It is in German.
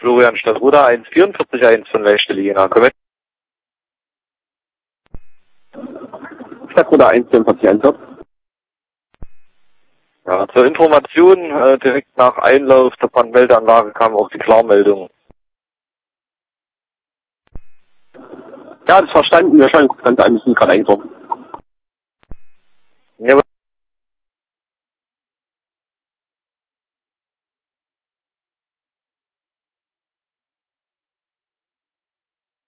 Florian Stadtruder 1441 von Leichte Jena. Stadtruder 1441. Ja, zur Information, direkt nach Einlauf der Brandmeldeanlage kam auch die Klarmeldung. Ja, das ist verstanden. Wir schauen uns das Ganze an, wir sind gerade eingetroffen.